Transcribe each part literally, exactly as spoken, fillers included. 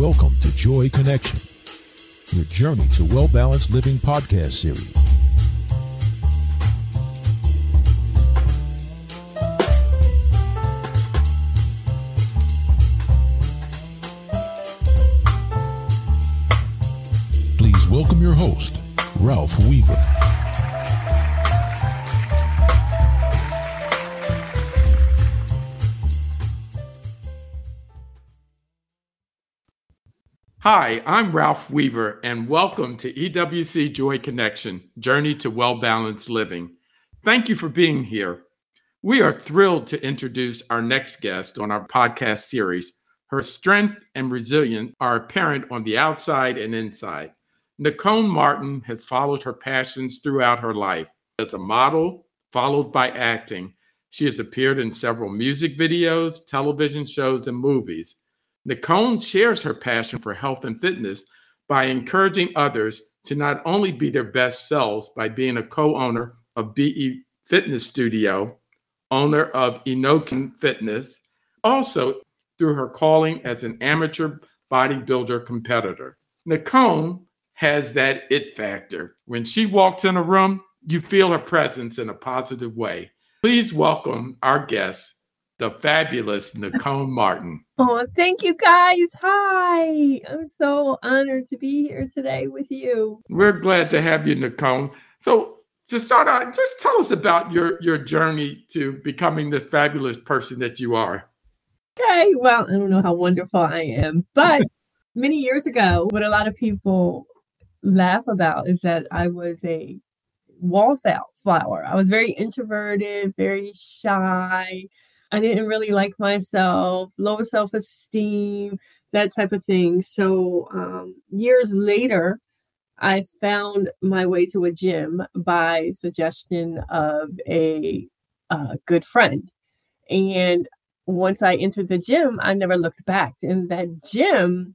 Welcome to Joy Connection, your journey to well-balanced living podcast series. Please welcome your host, Ralph Weaver. Hi, I'm Ralph Weaver, and welcome to E W C Joy Connection, Journey to Well-Balanced Living. Thank you for being here. We are thrilled to introduce our next guest on our podcast series. Her strength and resilience are apparent on the outside and inside. Nicole Martin has followed her passions throughout her life. As a model, followed by acting, she has appeared in several music videos, television shows, and movies. Nicole shares her passion for health and fitness by encouraging others to not only be their best selves by being a co-owner of B E Fitness Studio, owner of Enokin Fitness, also through her calling as an amateur bodybuilder competitor. Nicole has that it factor. When she walks in a room, you feel her presence in a positive way. Please welcome our guest, the fabulous Nicole Martin. Oh, thank you guys. Hi. I'm so honored to be here today with you. We're glad to have you, Nicole. So to start out, just tell us about your, your journey to becoming this fabulous person that you are. Okay. Well, I don't know how wonderful I am, but many years ago, what a lot of people laugh about is that I was a wallflower. I was very introverted, very shy. I didn't really like myself, low self-esteem, that type of thing. So um, years later, I found my way to a gym by suggestion of a, a good friend. And once I entered the gym, I never looked back. And that gym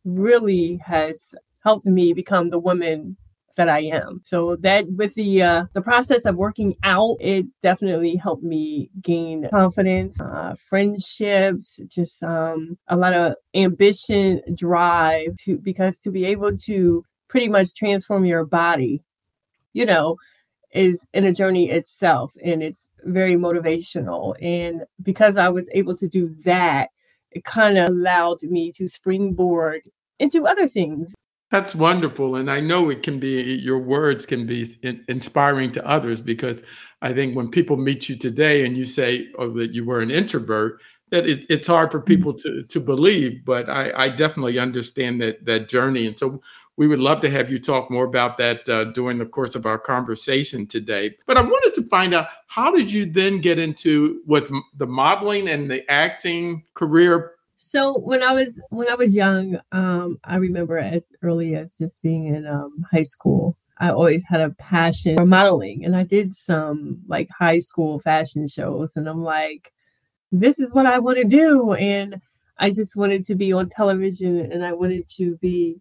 really has helped me become the woman that I am. So that with the uh, the process of working out, it definitely helped me gain confidence, uh, friendships, just um, a lot of ambition, drive to because to be able to pretty much transform your body, you know, is in a journey itself, and it's very motivational. And because I was able to do that, it kind of allowed me to springboard into other things. That's wonderful. And I know it can be, your words can be in, inspiring to others, because I think when people meet you today and you say oh, that you were an introvert, that it, it's hard for people to, to believe, but I, I definitely understand that, that journey. And so we would love to have you talk more about that uh, during the course of our conversation today. But I wanted to find out, how did you then get into with the modeling and the acting career? So when I was when I was young, um, I remember as early as just being in um, high school, I always had a passion for modeling, and I did some like high school fashion shows, and I'm like, this is what I want to do, and I just wanted to be on television, and I wanted to be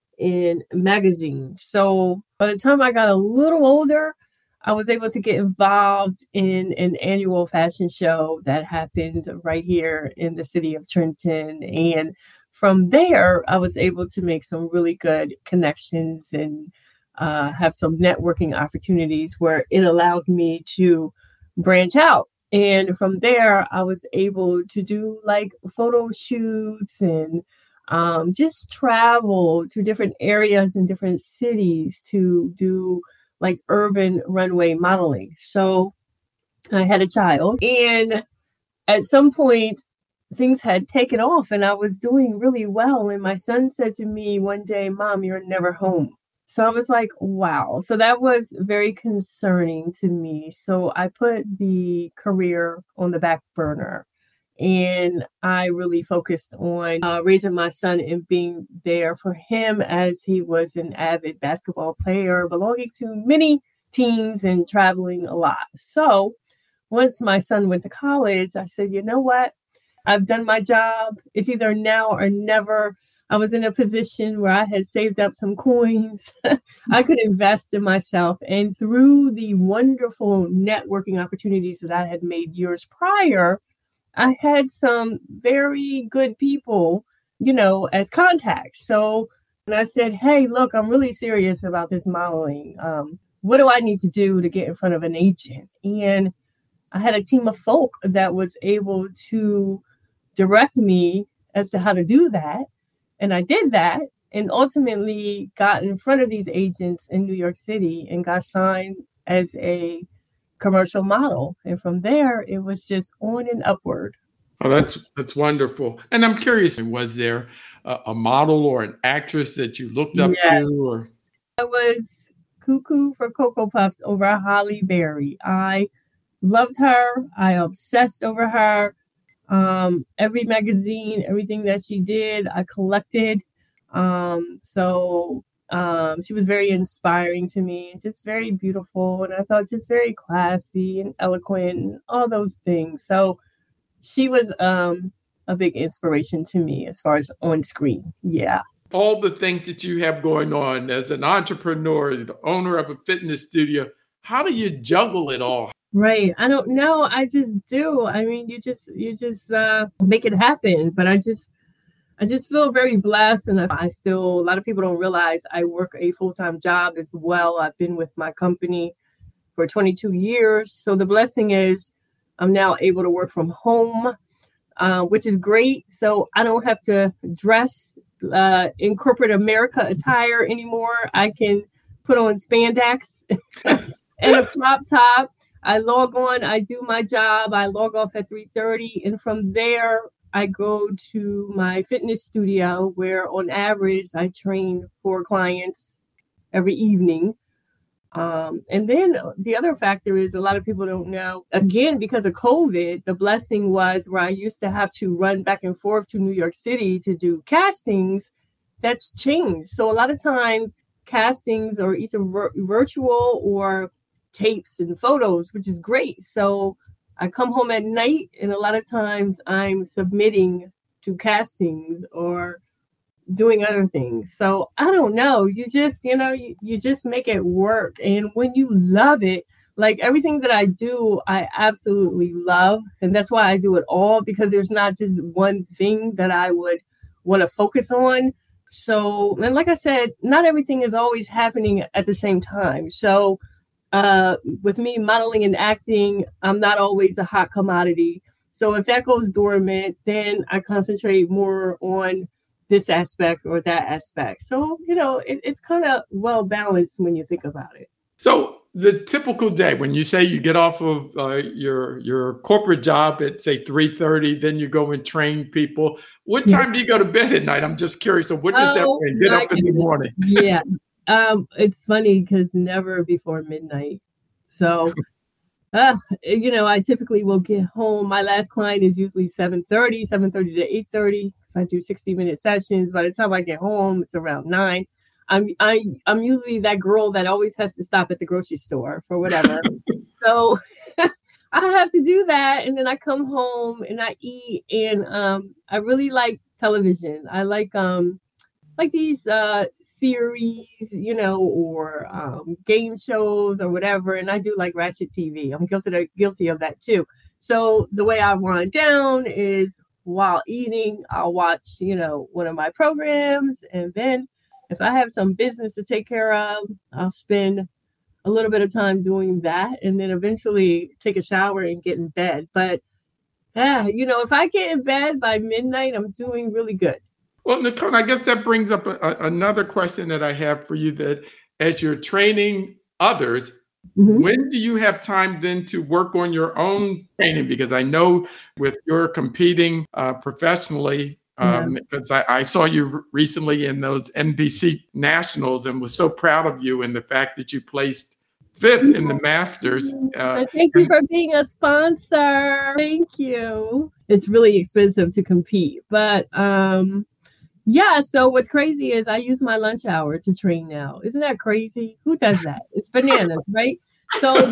in magazines. So by the time I got a little older, I was able to get involved in an annual fashion show that happened right here in the city of Trenton. And from there, I was able to make some really good connections and uh, have some networking opportunities where it allowed me to branch out. And from there, I was able to do like photo shoots and um, just travel to different areas in different cities to do like urban runway modeling. So I had a child, and at some point things had taken off and I was doing really well. And my son said to me one day, "Mom, you're never home." So I was like, wow. So that was very concerning to me. So I put the career on the back burner. And I really focused on uh, raising my son and being there for him as he was an avid basketball player, belonging to many teams and traveling a lot. So once my son went to college, I said, you know what? I've done my job. It's either now or never. I was in a position where I had saved up some coins. I could invest in myself. And through the wonderful networking opportunities that I had made years prior, I had some very good people you know, as contacts. So and I said, hey, look, I'm really serious about this modeling. Um, what do I need to do to get in front of an agent? And I had a team of folk that was able to direct me as to how to do that. And I did that and ultimately got in front of these agents in New York City and got signed as a commercial model. And from there, it was just on and upward. Oh, that's that's wonderful. And I'm curious, was there a, a model or an actress that you looked up Yes. to? Or I was cuckoo for Cocoa Puffs over Halle Berry. I loved her. I obsessed over her. Um, every magazine, everything that she did, I collected. Um, so um, she was very inspiring to me, just very beautiful. And I thought just very classy and eloquent and all those things. So she was um, a big inspiration to me as far as on screen. Yeah. all the things that you have going on as an entrepreneur, the owner of a fitness studio, how do you juggle it all? Right. I don't know. I just do. I mean, you just you just uh, make it happen. But I just I just feel very blessed, and I, I still a lot of people don't realize I work a full time job as well. I've been with my company for twenty-two years, so the blessing is I'm now able to work from home, uh, which is great. So I don't have to dress uh, in corporate America attire anymore. I can put on spandex and a crop top. I log on, I do my job, I log off at three thirty, and from there, I go to my fitness studio where on average, I train four clients every evening. Um, and then the other factor is a lot of people don't know, again, because of COVID, the blessing was where I used to have to run back and forth to New York City to do castings. That's changed. So a lot of times castings are either vir- virtual or tapes and photos, which is great. So I come home at night and a lot of times I'm submitting to castings or doing other things. So I don't know. You just, you know, you, you just make it work. And when you love it, like everything that I do, I absolutely love. And that's why I do it all, because there's not just one thing that I would want to focus on. So, and like I said, not everything is always happening at the same time. So uh, with me modeling and acting, I'm not always a hot commodity. So if that goes dormant, then I concentrate more on this aspect or that aspect. So, you know, it, it's kind of well balanced when you think about it. So the typical day, when you say you get off of uh, your your corporate job at say three thirty, then you go and train people. What Yeah. time do you go to bed at night? I'm just curious. So what does that Oh, mean? Get my up in the goodness. morning. Yeah. Um, it's funny because never before midnight. So, uh, you know, I typically will get home. My last client is usually seven thirty, seven thirty to eight thirty. I do sixty minute sessions. By the time I get home, it's around nine. I'm I I'm usually that girl that always has to stop at the grocery store for whatever. So I have to do that, and then I come home and I eat, and um, I really like television. I like um like these uh series, you know, or um, game shows or whatever. And I do like Ratchet T V. I'm guilty of, guilty of that too. So the way I wind down is while eating, I'll watch, you know, one of my programs. And then if I have some business to take care of, I'll spend a little bit of time doing that and then eventually take a shower and get in bed. But, yeah, you know, if I get in bed by midnight, I'm doing really good. Well, Nicole, I guess that brings up a, a, another question that I have for you, that as you're training others, Mhm. when do you have time then to work on your own training? Because I know with your competing uh, professionally, Yeah. um, because I, I saw you r- recently in those N B C Nationals and was so proud of you and the fact that you placed fifth in the Masters. Uh, And thank you for being a sponsor. Thank you. It's really expensive to compete, but um, yeah. So what's crazy is I use my lunch hour to train now. Isn't that crazy? Who does that? It's bananas, right? So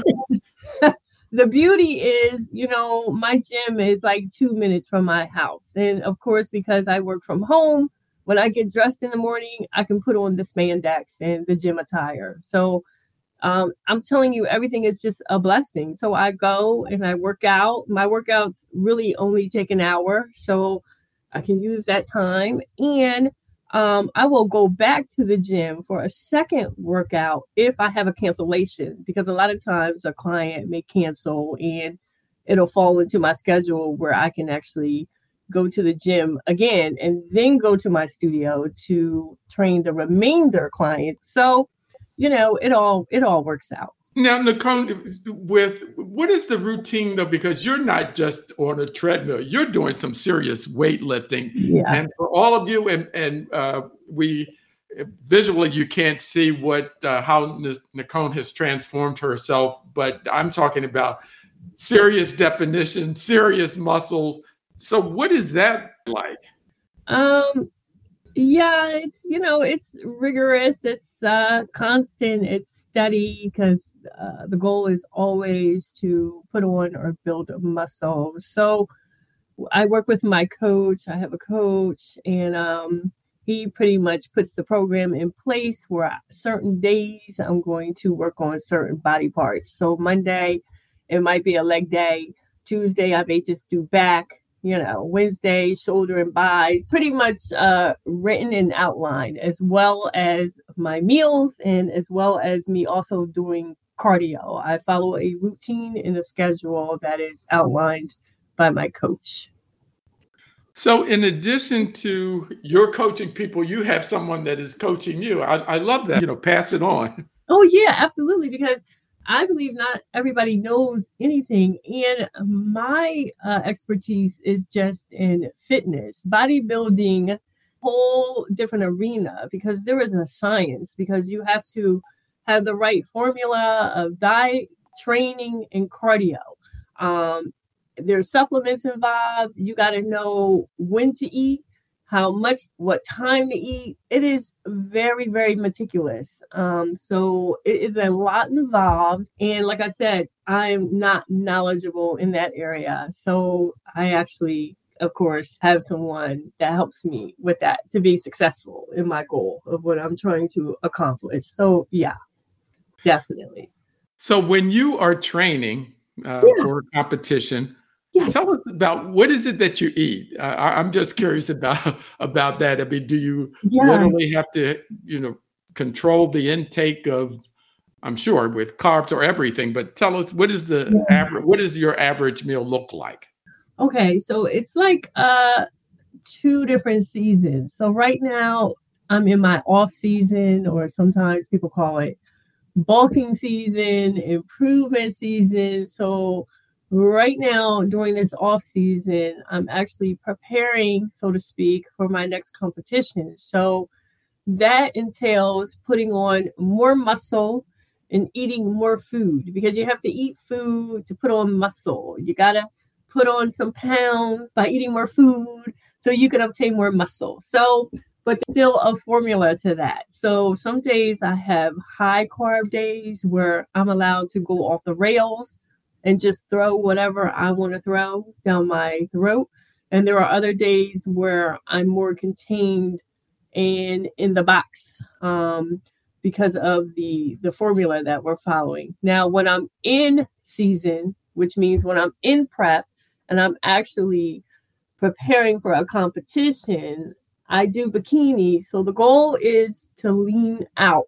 the beauty is, you know, my gym is like two minutes from my house. And of course, because I work from home, when I get dressed in the morning, I can put on the spandex and the gym attire. So um, I'm telling you, everything is just a blessing. So I go and I work out. My workouts really only take an hour. So I can use that time, and um, I will go back to the gym for a second workout if I have a cancellation, because a lot of times a client may cancel and it'll fall into my schedule where I can actually go to the gym again and then go to my studio to train the remainder clients. So, you know, it all it all works out. Now, Nicole, with what is the routine though? Because you're not just on a treadmill; you're doing some serious weightlifting. Yeah. And for all of you, and and uh, we visually you can't see what uh, how Nicole has transformed herself, but I'm talking about serious definition, serious muscles. So, what is that like? Um. Yeah, it's you know it's rigorous. It's uh, constant. It's steady because uh, the goal is always to put on or build a muscle. So I work with my coach. I have a coach, and um, he pretty much puts the program in place where certain days I'm going to work on certain body parts. So Monday, it might be a leg day. Tuesday, I may just do back. You know, Wednesday, shoulder and buys, pretty much uh, written and outlined, as well as my meals and as well as me also doing cardio. I follow a routine and a schedule that is outlined by my coach. So in addition to your coaching people, you have someone that is coaching you. I, I love that, you know, pass it on. Oh, yeah, absolutely. Because I believe not everybody knows anything. And my uh, expertise is just in fitness, bodybuilding, whole different arena, because there is a science, because you have to have the right formula of diet, training, and cardio. Um, there's supplements involved. You got to know when to eat, how much, what time to eat. It is very, very meticulous. Um, so it is a lot involved. And like I said, I'm not knowledgeable in that area. So I actually, of course, have someone that helps me with that to be successful in my goal of what I'm trying to accomplish. So yeah, definitely. So when you are training uh, Yeah. for a competition, Yes. tell us about what is it that you eat? Uh, I, I'm just curious about about that. I mean, do you Yeah. literally have to, you know, control the intake of, I'm sure, with carbs or everything? But tell us, what is the Yeah. average? What does your average meal look like? Okay, so it's like uh two different seasons. So right now I'm in my off season, or sometimes people call it bulking season, improvement season. So right now during this off season, I'm actually preparing, so to speak, for my next competition. So that entails putting on more muscle and eating more food, because you have to eat food to put on muscle. You got to put on some pounds by eating more food so you can obtain more muscle. So, but still a formula to that. So some days I have high carb days where I'm allowed to go off the rails and just throw whatever I want to throw down my throat. And there are other days where I'm more contained and in the box um, because of the the formula that we're following. Now, when I'm in season, which means when I'm in prep and I'm actually preparing for a competition, I do bikini. So the goal is to lean out.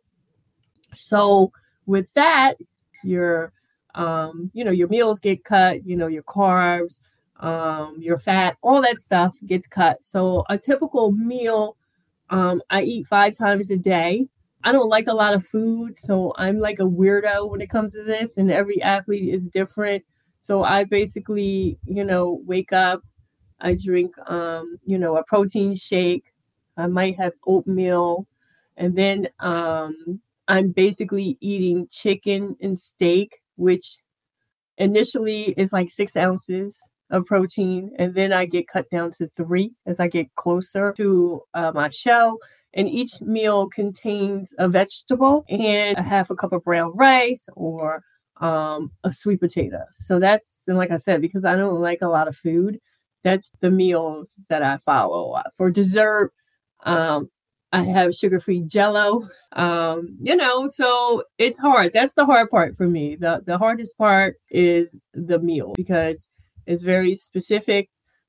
So with that, your um, you know, your meals get cut, you know, your carbs, um, your fat, all that stuff gets cut. So a typical meal, um, I eat five times a day. I don't like a lot of food, so I'm like a weirdo when it comes to this, and every athlete is different. So I basically, you know, wake up, I drink, um, you know, a protein shake. I might have oatmeal, and then um, I'm basically eating chicken and steak, which initially is like six ounces of protein, and then I get cut down to three as I get closer to uh, my show. And each meal contains a vegetable and a half a cup of brown rice or um, a sweet potato. So that's, and like I said, because I don't like a lot of food, that's the meals that I follow. For dessert, um, I have sugar-free Jell-O. Um, you know, so it's hard. That's the hard part for me. The the hardest part is the meal, because it's very specific.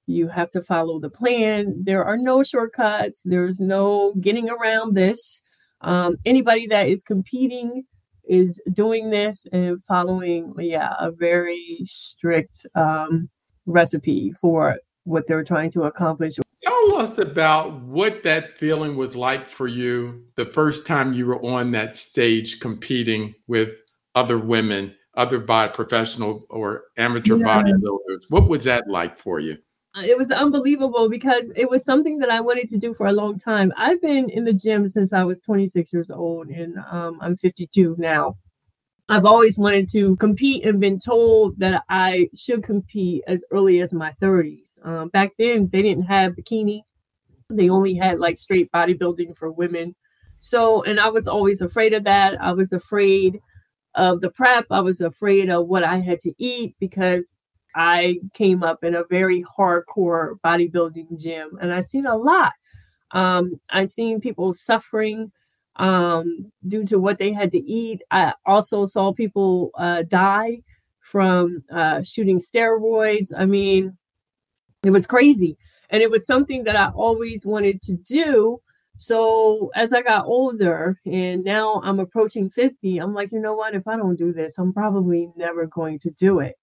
You have to follow the plan. There are no shortcuts. There's no getting around this. Um, anybody that is competing is doing this and following, yeah, a very strict um, recipe for what they're trying to accomplish. Tell us about what that feeling was like for you the first time you were on that stage competing with other women, other body professional or amateur Yeah. bodybuilders. What was that like for you? It was unbelievable because it was something that I wanted to do for a long time. I've been in the gym since I was twenty-six years old, and um, I'm fifty-two now. I've always wanted to compete and been told that I should compete as early as my thirties. Um, back then, they didn't have bikini. They only had like straight bodybuilding for women. So, and I was always afraid of that. I was afraid of the prep. I was afraid of what I had to eat because I came up in a very hardcore bodybuilding gym, and I've seen a lot. Um, I've seen people suffering um, due to what they had to eat. I also saw people uh, die from uh, shooting steroids. I mean, it was crazy. And it was something that I always wanted to do. So as I got older and now I'm approaching fifty, I'm like, you know what? If I don't do this, I'm probably never going to do it.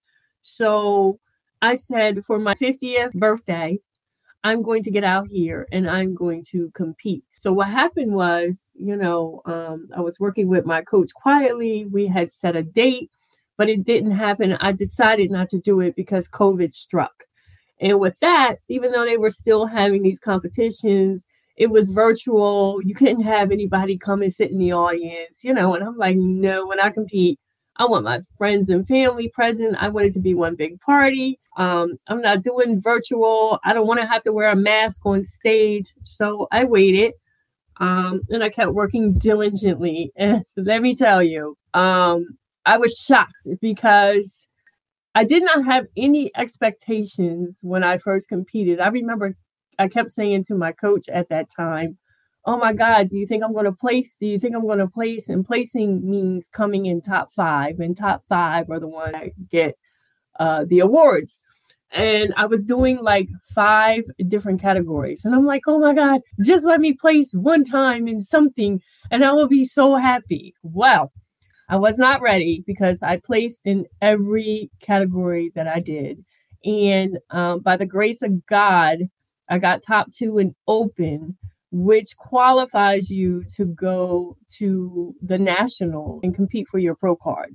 So I said for my fiftieth birthday, I'm going to get out here and I'm going to compete. So what happened was, you know, um, I was working with my coach quietly. We had set a date, but it didn't happen. I decided not to do it because COVID struck. And with that, even though they were still having these competitions, it was virtual. You couldn't have anybody come and sit in the audience, you know, and I'm like, no, when I compete, I want my friends and family present. I want it to be one big party. Um, I'm not doing virtual. I don't want to have to wear a mask on stage. So I waited um, and I kept working diligently. And let me tell you, um, I was shocked because I did not have any expectations when I first competed. I remember I kept saying to my coach at that time, oh my God, do you think I'm going to place? Do you think I'm going to place? And placing means coming in top five, and top five are the ones that get uh, the awards. And I was doing like five different categories. And I'm like, oh my God, just let me place one time in something and I will be so happy. Well, I was not ready because I placed in every category that I did. And um, by the grace of God, I got top two in open, which qualifies you to go to the national and compete for your pro card.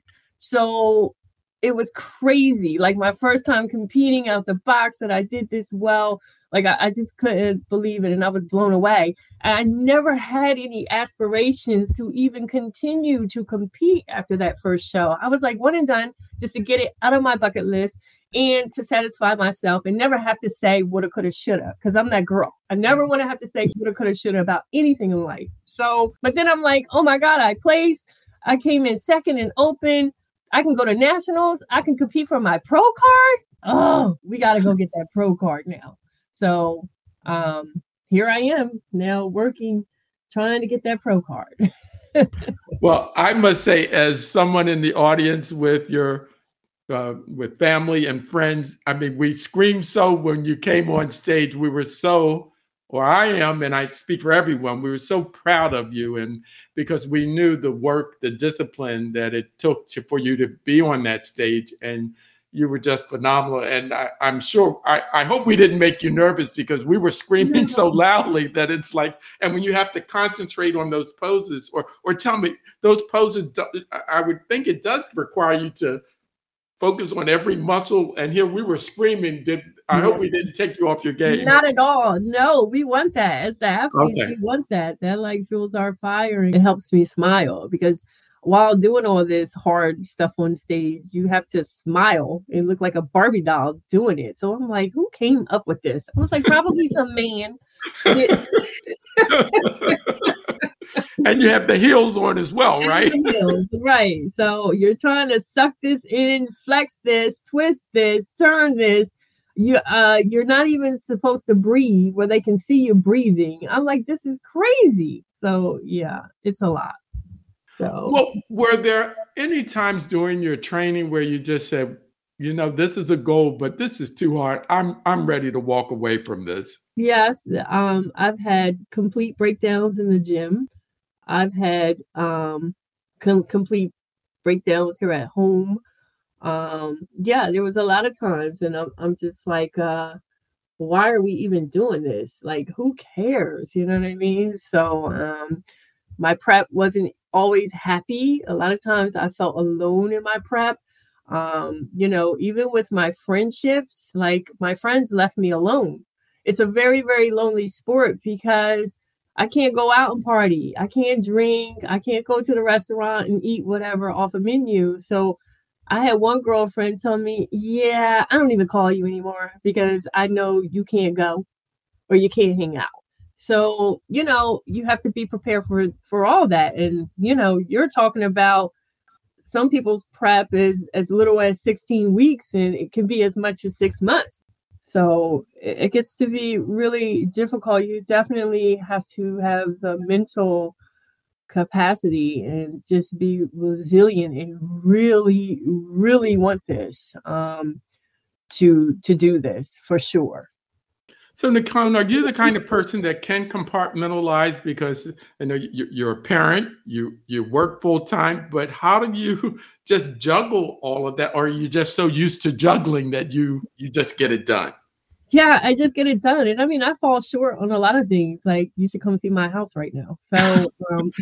So it was crazy. Like my first time competing out the box that I did this well. Like I, I just couldn't believe it. And I was blown away. And I never had any aspirations to even continue to compete after that first show. I was like one and done just to get it out of my bucket list and to satisfy myself and never have to say woulda, coulda, shoulda, because I'm that girl. I never want to have to say woulda, coulda, shoulda about anything in life. So, but then I'm like, oh my God, I placed. I came in second and open. I can go to nationals. I can compete for my pro card. Oh, we got to go get that pro card now. So um, here I am now working, trying to get that pro card. Well, I must say, as someone in the audience with your uh, with family and friends, I mean, we screamed so when you came on stage. We were so, or I am, and I speak for everyone, we were so proud of you, and because we knew the work, the discipline that it took to, for you to be on that stage, and you were just phenomenal. And I, I'm sure, I, I hope we didn't make you nervous because we were screaming so loudly that it's like, and when you have to concentrate on those poses, or or tell me, those poses, I would think it does require you to focus on every muscle. And here we were screaming. Did I hope we didn't take you off your game? Not at all. No, we want that. As the athletes, Okay. we want that. That like fuels our fire and it helps me smile because while doing all this hard stuff on stage, you have to smile and look like a Barbie doll doing it. So I'm like, who came up with this? I was like, probably some man. And you have the heels on as well, right? Heels, right. So you're trying to suck this in, flex this, twist this, turn this. You uh you're not even supposed to breathe where they can see you breathing. I'm like, this is crazy. So yeah, it's a lot. So Well, were there any times during your training where you just said, you know, this is a goal, but this is too hard. I'm I'm ready to walk away from this. Yes, um, I've had complete breakdowns in the gym. I've had um, com- complete breakdowns here at home. Um, yeah, there was a lot of times, and I'm I'm just like, uh, why are we even doing this? Like, who cares? You know what I mean? So, um, my prep wasn't always happy. A lot of times I felt alone in my prep. Um, you know, even with my friendships, like my friends left me alone. It's a very, very lonely sport because I can't go out and party. I can't drink. I can't go to the restaurant and eat whatever off a menu. So I had one girlfriend tell me, yeah, I don't even call you anymore because I know you can't go or you can't hang out. So, you know, you have to be prepared for for all that. And, you know, you're talking about some people's prep is as little as sixteen weeks and it can be as much as six months. So it, it gets to be really difficult. You definitely have to have the mental capacity and just be resilient and really, really want this um, to to do this for sure. So, Nicole, are you the kind of person that can compartmentalize? Because I know you- you're a parent, you you work full time, but how do you just juggle all of that? Or are you just so used to juggling that you you just get it done? Yeah, I just get it done. And I mean, I fall short on a lot of things. Like, you should come see my house right now. So, um,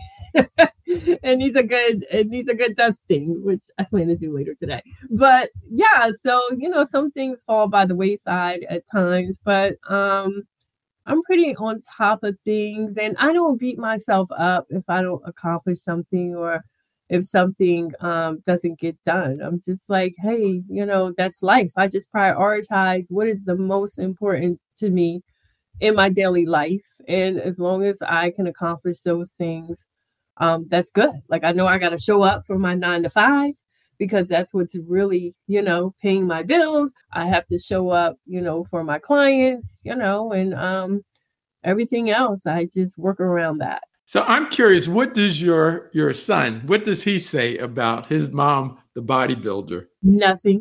it needs a good it needs a good dusting, which I plan to do later today. But yeah, so you know, some things fall by the wayside at times, but um I'm pretty on top of things and I don't beat myself up if I don't accomplish something or if something um doesn't get done. I'm just like, hey, you know, that's life. I just prioritize what is the most important to me in my daily life. And as long as I can accomplish those things, um, that's good. Like I know I got to show up for my nine to five because that's what's really, you know, paying my bills. I have to show up, you know, for my clients, you know, and um, everything else. I just work around that. So I'm curious, what does your your son, what does he say about his mom, the bodybuilder? Nothing.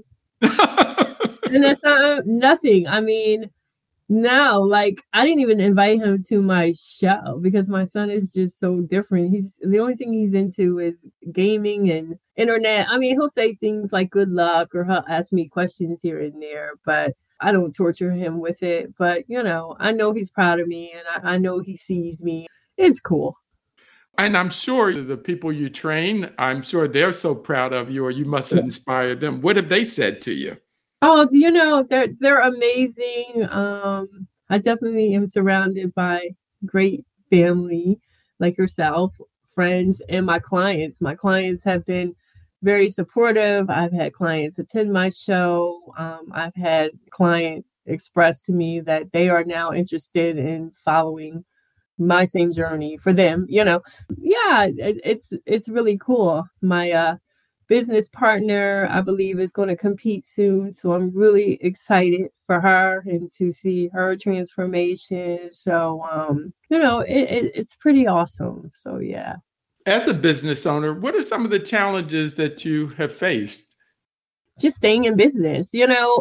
And that's not nothing. I mean, no, like I didn't even invite him to my show because my son is just so different. He's the only thing he's into is gaming and internet. I mean, he'll say things like good luck or he'll ask me questions here and there, but I don't torture him with it. But, you know, I know he's proud of me and I, I know he sees me. It's cool. And I'm sure the people you train, I'm sure they're so proud of you, or you must have inspired them. What have they said to you? Oh, you know, they're they're amazing. Um, I definitely am surrounded by great family like yourself, friends, and my clients. My clients have been very supportive. I've had clients attend my show. Um, I've had client express to me that they are now interested in following my same journey for them. You know, yeah, it, it's it's really cool. My uh business partner, I believe, is going to compete soon. So I'm really excited for her and to see her transformation. So, um, you know, it, it, it's pretty awesome. So, yeah. As a business owner, what are some of the challenges that you have faced? Just staying in business, you know,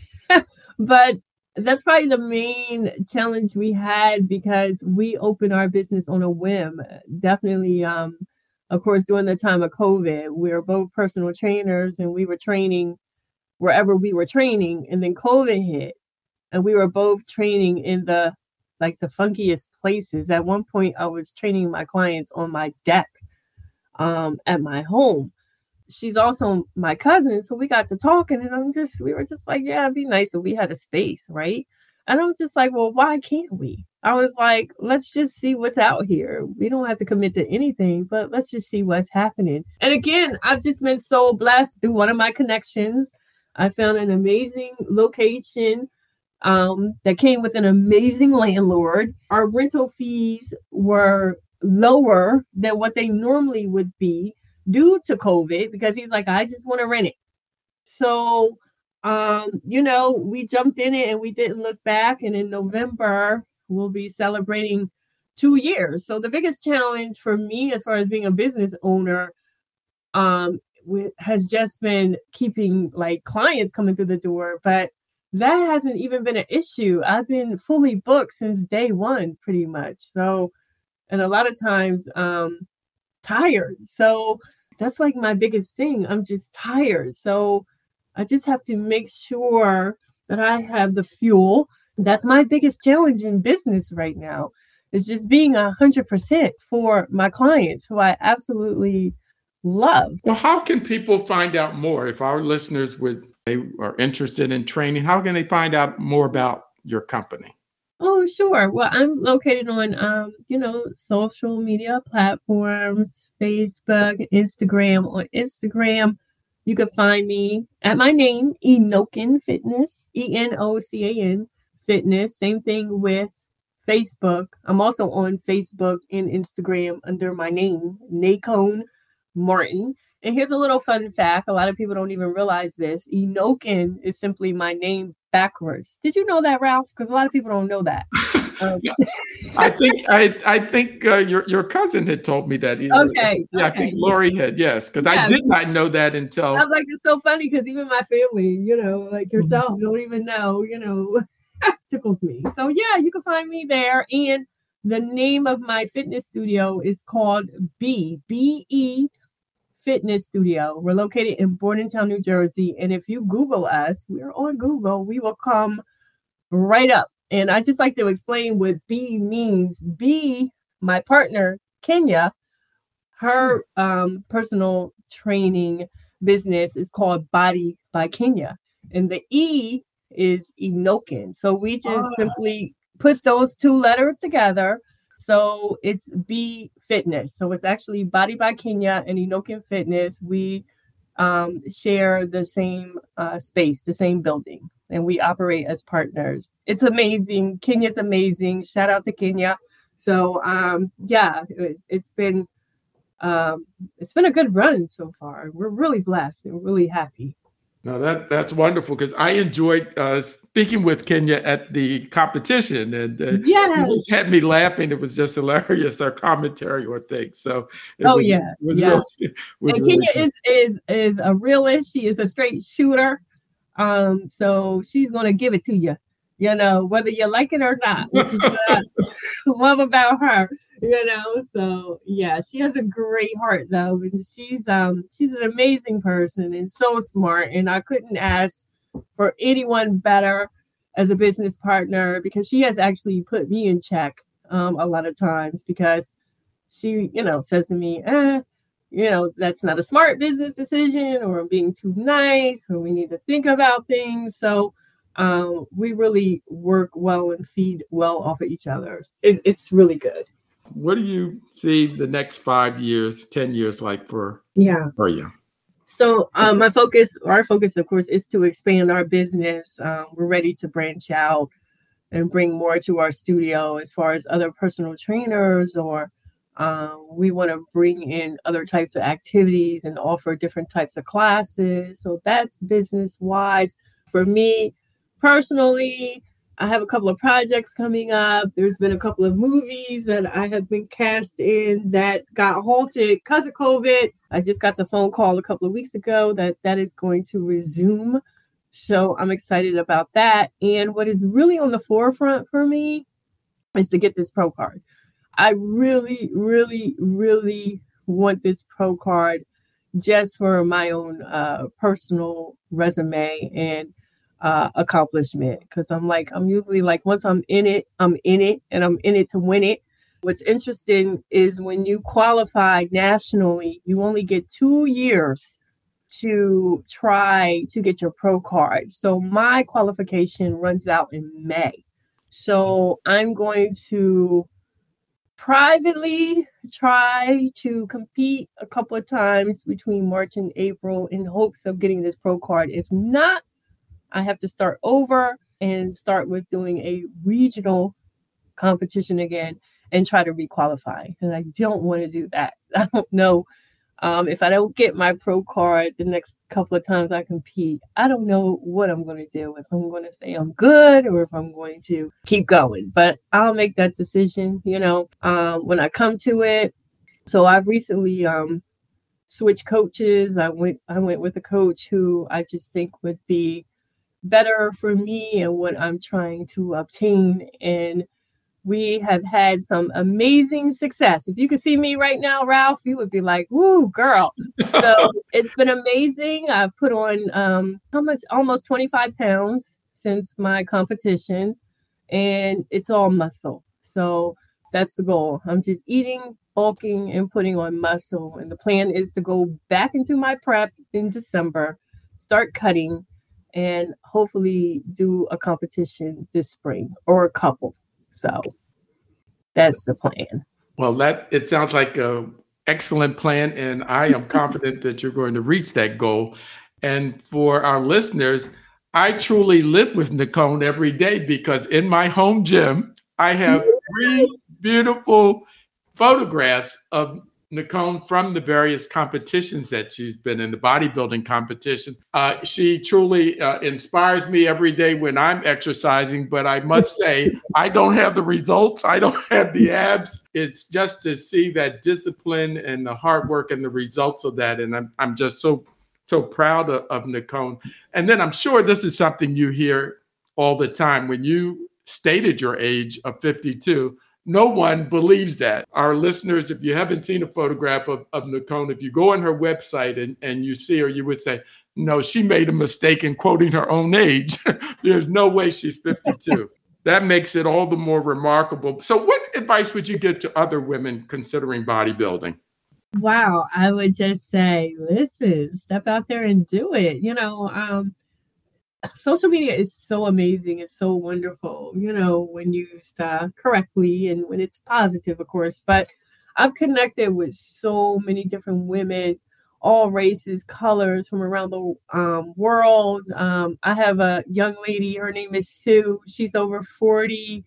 but that's probably the main challenge we had because we opened our business on a whim. Definitely, um, of course, during the time of COVID, we were both personal trainers and we were training wherever we were training. And then COVID hit and we were both training in the like the funkiest places. At one point, I was training my clients on my deck um, at my home. She's also my cousin, so we got to talking, and I'm just, we were just like, yeah, it'd be nice if we had a space, right? And I'm just like, well, why can't we? I was like, let's just see what's out here. We don't have to commit to anything, but let's just see what's happening. And again, I've just been so blessed through one of my connections. I found an amazing location um, that came with an amazing landlord. Our rental fees were lower than what they normally would be due to COVID because he's like, I just want to rent it. So, um, you know, we jumped in it and we didn't look back. And in November, we'll be celebrating two years. So the biggest challenge for me as far as being a business owner um, with, has just been keeping like clients coming through the door, but that hasn't even been an issue. I've been fully booked since day one, pretty much. So, and a lot of times, um, tired. So that's like my biggest thing. I'm just tired. So I just have to make sure that I have the fuel. That's my biggest challenge in business right now. Is just being a hundred percent for my clients who I absolutely love. Well, how can people find out more if our listeners would they are interested in training? How can they find out more about your company? Oh, sure. Well, I'm located on, um, you know, social media platforms, Facebook, Instagram. On Instagram, you can find me at my name, Enocan Fitness, E N O C A N Fitness. Same thing with Facebook. I'm also on Facebook and Instagram under my name, Nacone Martin. And here's a little fun fact. A lot of people don't even realize this. Enocan is simply my name backwards. Did you know that, Ralph? Because a lot of people don't know that. Um, Yeah. I think I I think uh, your your cousin had told me that. Okay. Yeah, I Okay. think Lori had, yes, because I Yeah. did not know that until. I was like, it's so funny because even my family, you know, like yourself, don't even know, you know, tickles me. So yeah, you can find me there. And the name of my fitness studio is called B, B E Fitness Studio. We're located in Bordentown, New Jersey. And if you Google us, we're on Google, we will come right up. And I just like to explain what B means. B, my partner, Kenya, her um, personal training business is called Body by Kenya. And the E is Enocan. So we just Ah. simply put those two letters together. So it's B Fitness. So it's actually Body by Kenya and Enocan Fitness. We um, share the same uh, space, the same building, and we operate as partners. It's amazing. Kenya's amazing. Shout out to Kenya. So um, yeah, it's, it's been um, it's been a good run so far. We're really blessed and really happy. No, that that's wonderful because I enjoyed uh, speaking with Kenya at the competition, and uh, Yes. it just had me laughing. It was just hilarious, our commentary or things. So it Oh was, yeah, was yeah. really, was And really Kenya good. is is is a realist. She is a straight shooter. Um, so she's gonna give it to you, you know, whether you like it or not, which is what I love about her, you know. So yeah, she has a great heart though, and she's um she's an amazing person and so smart. And I couldn't ask for anyone better as a business partner because she has actually put me in check um a lot of times because she, you know, says to me, eh, you know, that's not a smart business decision, or I'm being too nice, or we need to think about things. So um, we really work well and feed well off of each other. It, it's really good. What do you see the next five years, ten years like for Yeah. for you? So um, my focus, our focus, of course, is to expand our business. Um, we're ready to branch out and bring more to our studio as far as other personal trainers, or um, we want to bring in other types of activities and offer different types of classes. So that's business wise. For me personally, I have a couple of projects coming up. There's been a couple of movies that I have been cast in that got halted because of COVID. I just got the phone call a couple of weeks ago that that is going to resume. So I'm excited about that. And what is really on the forefront for me is to get this pro card. I really, really, really want this pro card just for my own uh, personal resume and uh, accomplishment. Because I'm like, I'm usually like, once I'm in it, I'm in it, and I'm in it to win it. What's interesting is when you qualify nationally, you only get two years to try to get your pro card. So my qualification runs out in May. So I'm going to privately try to compete a couple of times between March and April in hopes of getting this pro card. If not, I have to start over and start with doing a regional competition again and try to requalify. And I don't want to do that. I don't know. Um, if I don't get my pro card the next couple of times I compete, I don't know what I'm going to do. If I'm going to say I'm good or if I'm going to keep going. But I'll make that decision, you know, um, when I come to it. So I've recently um, switch coaches. I went I went with a coach who I just think would be better for me and what I'm trying to obtain. And we have had some amazing success. If you could see me right now, Ralph, you would be like, woo, girl. So it's been amazing. I've put on um, how much? Almost twenty-five pounds since my competition, and it's all muscle. So that's the goal. I'm just eating, bulking, and putting on muscle. And the plan is to go back into my prep in December, start cutting, and hopefully do a competition this spring or a couple. So that's the plan. Well, that it sounds like an excellent plan, and I am confident that you're going to reach that goal. And for our listeners, I truly live with Nicole every day because in my home gym, I have three beautiful photographs of Nicole from the various competitions that she's been in, the bodybuilding competition. Uh, she truly uh, inspires me every day when I'm exercising, but I must say, I don't have the results. I don't have the abs. It's just to see that discipline and the hard work and the results of that. And I'm, I'm just so, so proud of, of Nicole. And then I'm sure this is something you hear all the time. When you stated your age of fifty-two, no one believes that. Our listeners, if you haven't seen a photograph of, of Nicole, if you go on her website and, and you see her, you would say, no, she made a mistake in quoting her own age. There's no way she's fifty-two. That makes it all the more remarkable. So what advice would you give to other women considering bodybuilding? Wow, I would just say, listen, step out there and do it. You know, um, social media is so amazing. It's so wonderful, you know, when used uh, correctly and when it's positive, of course. But I've connected with so many different women, all races, colors from around the um, world. Um, I have a young lady. Her name is Sue. She's over forty.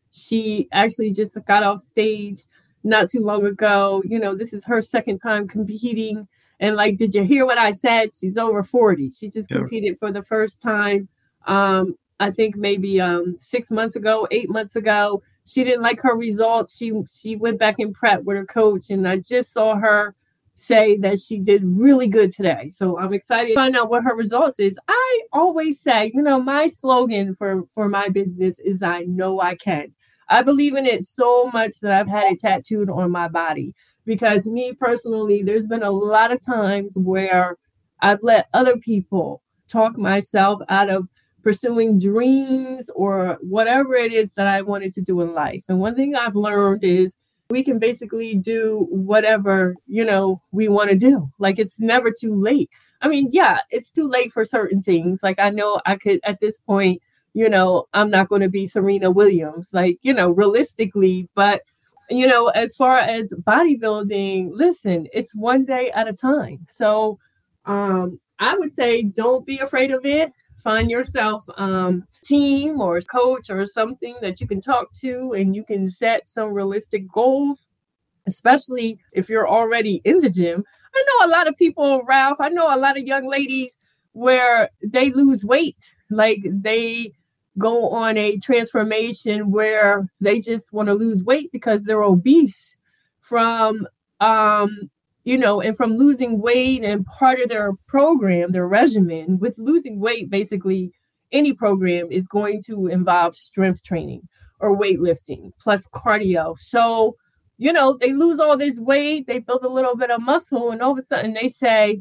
She actually just got off stage not too long ago. You know, this is her second time competing. And like, did you hear what I said? She's over forty. She just Yeah. competed for the first time. Um, I think maybe um, six months ago, eight months ago. She didn't like her results. She she went back in prep with her coach, and I just saw her say that she did really good today. So I'm excited to find out what her results is. I always say, you know, my slogan for, for my business is I know I can. I believe in it so much that I've had it tattooed on my body. Because me personally, there's been a lot of times where I've let other people talk myself out of pursuing dreams or whatever it is that I wanted to do in life. And one thing I've learned is we can basically do whatever, you know, we want to do. Like, it's never too late. I mean, yeah, it's too late for certain things. Like, I know I could, at this point, you know, I'm not going to be Serena Williams, like, you know, realistically, but you know, as far as bodybuilding, listen, it's one day at a time. So um, I would say don't be afraid of it. Find yourself um, team or coach or something that you can talk to and you can set some realistic goals, especially if you're already in the gym. I know a lot of people, Ralph, I know a lot of young ladies where they lose weight, like they go on a transformation where they just want to lose weight because they're obese from, um, you know, and from losing weight and part of their program, their regimen with losing weight, basically any program is going to involve strength training or weightlifting plus cardio. So, you know, they lose all this weight, they build a little bit of muscle, and all of a sudden they say,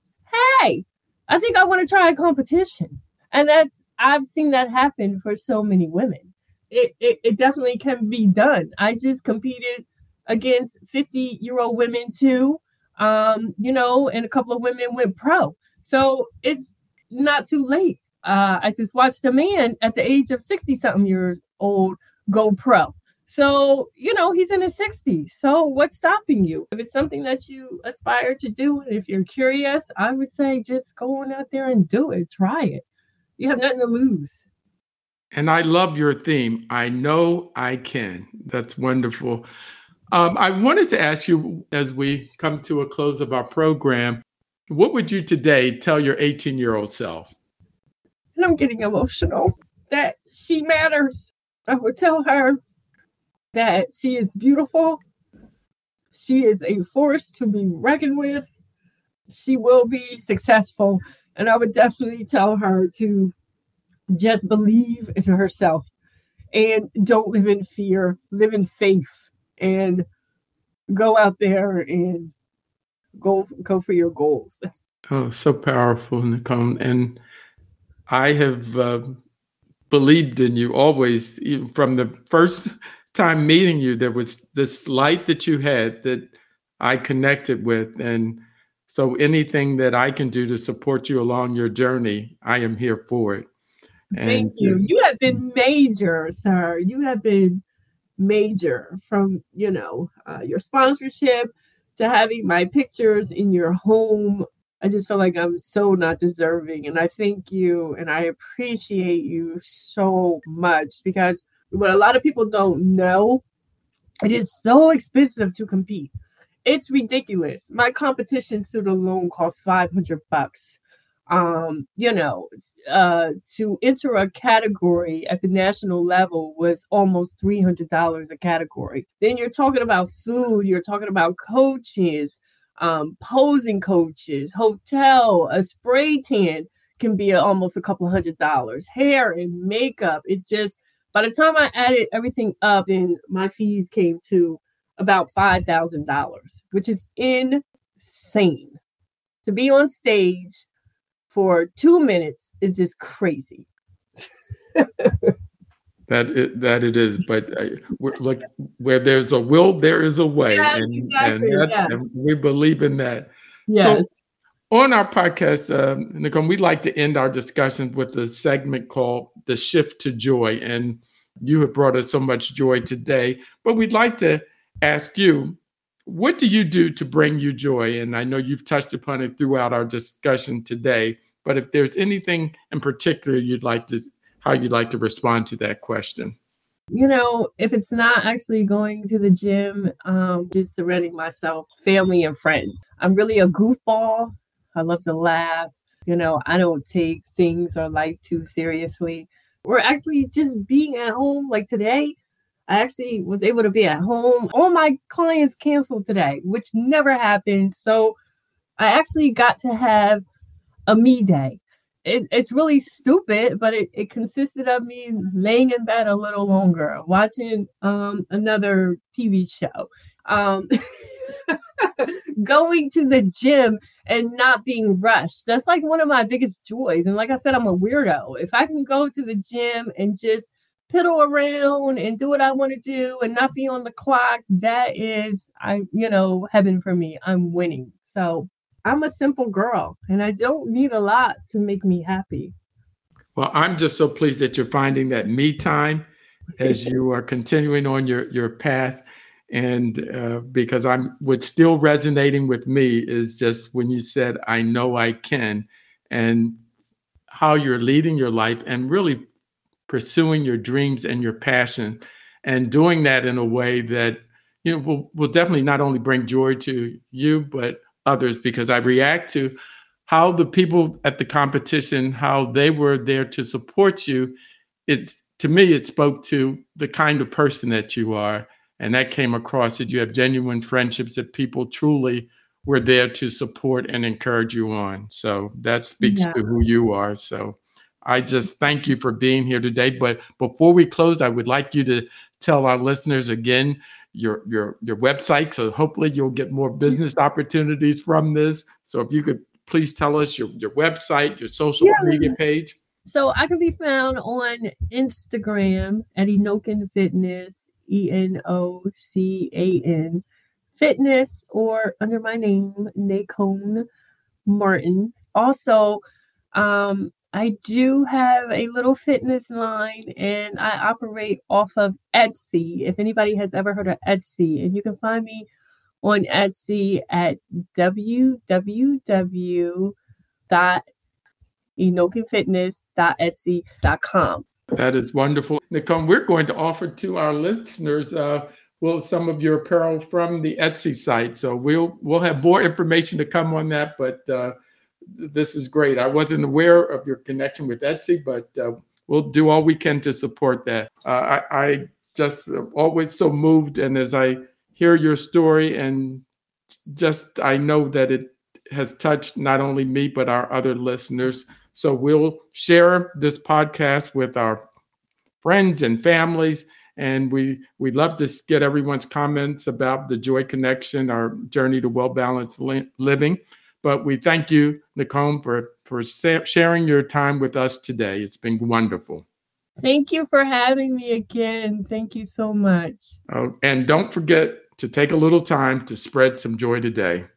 hey, I think I want to try a competition. And that's, I've seen that happen for so many women. It, it it definitely can be done. I just competed against fifty-year-old women too, um, you know, and a couple of women went pro. So it's not too late. Uh, I just watched a man at the age of sixty-something years old go pro. So, you know, he's in his sixties. So what's stopping you? If it's something that you aspire to do, and if you're curious, I would say just go on out there and do it. Try it. You have nothing to lose. And I love your theme. I know I can. That's wonderful. Um, I wanted to ask you, as we come to a close of our program, what would you today tell your eighteen-year-old self? And I'm getting emotional. That she matters. I would tell her that she is beautiful. She is a force to be reckoned with. she will be successful. And I would definitely tell her to just believe in herself and don't live in fear, live in faith, and go out there and go go for your goals. Oh, so powerful, Nicole. And I have uh, believed in you always. Even from the first time meeting you, there was this light that you had that I connected with. And so anything that I can do to support you along your journey, I am here for it. Thank And you. uh, You have been major, sir. You have been major, from, you know, uh, your sponsorship to having my pictures in your home. I just feel like I'm so not deserving. And I thank you and I appreciate you so much, because what a lot of people don't know, it is so expensive to compete. It's ridiculous. My competition student alone costs five hundred bucks. Um, you know, uh, to enter a category at the national level was almost three hundred dollars a category. Then you're talking about food, you're talking about coaches, um, posing coaches, hotel, a spray tan can be almost a couple hundred dollars. Hair and makeup. It just, by the time I added everything up, then my fees came to about five thousand dollars, which is insane. To be on stage for two minutes is just crazy. that it, that it is, but uh, we're, like, where there's a will, there is a way, Yes, and exactly. and that's Yes. and we believe in that. Yes. So on our podcast, um, Nicole, we like to end our discussions with a segment called "The Shift to Joy," and you have brought us so much joy today. But we'd like to ask you, what do you do to bring you joy? And I know you've touched upon it throughout our discussion today, but if there's anything in particular you'd like to, how you'd like to respond to that question. You know, if it's not actually going to the gym, um, just surrounding myself, family and friends. I'm really a goofball. I love to laugh. You know, I don't take things or life too seriously. Or actually just being at home, like today, I actually was able to be at home. All my clients canceled today, which never happened. So I actually got to have a me day. It, it's really stupid, but it, it consisted of me laying in bed a little longer, watching um, another T V show, um, going to the gym and not being rushed. That's like one of my biggest joys. And like I said, I'm a weirdo. If I can go to the gym and just piddle around and do what I want to do and not be on the clock, that is, I, you know, heaven for me. I'm winning. So I'm a simple girl and I don't need a lot to make me happy. Well, I'm just so pleased that you're finding that me time as you are continuing on your, your path. And uh, because I'm, what's still resonating with me is just when you said, I know I can, and how you're leading your life and really pursuing your dreams and your passion, and doing that in a way that, you know, will, will definitely not only bring joy to you, but others, because I react to how the people at the competition, how they were there to support you. It's, to me, it spoke to the kind of person that you are. And that came across that you have genuine friendships, that people truly were there to support and encourage you on. So that speaks Yeah. to who you are. So I just thank you for being here today. But before we close, I would like you to tell our listeners again your your your website. So hopefully you'll get more business opportunities from this. So if you could please tell us your, your website, your social Yeah. media page. So I can be found on Instagram at Enocan Fitness, E N O C A N Fitness, or under my name, Nacone Martin. Also, um, I do have a little fitness line and I operate off of Etsy. If anybody has ever heard of Etsy, and you can find me on Etsy at w w w dot enocan fitness dot etsy dot com. That is wonderful. Nicole, we're going to offer to our listeners uh, well, some of your apparel from the Etsy site. So we'll we'll have more information to come on that, but uh, this is great. I wasn't aware of your connection with Etsy, but uh, we'll do all we can to support that. Uh, I, I just always so moved, and as I hear your story, and just I know that it has touched not only me, but our other listeners. So we'll share this podcast with our friends and families. And we, we love to get everyone's comments about the Joy Connection, our journey to well-balanced li- living. But we thank you, Nicole, for, for sharing your time with us today. It's been wonderful. Thank you for having me again. Thank you so much. Oh, and don't forget to take a little time to spread some joy today.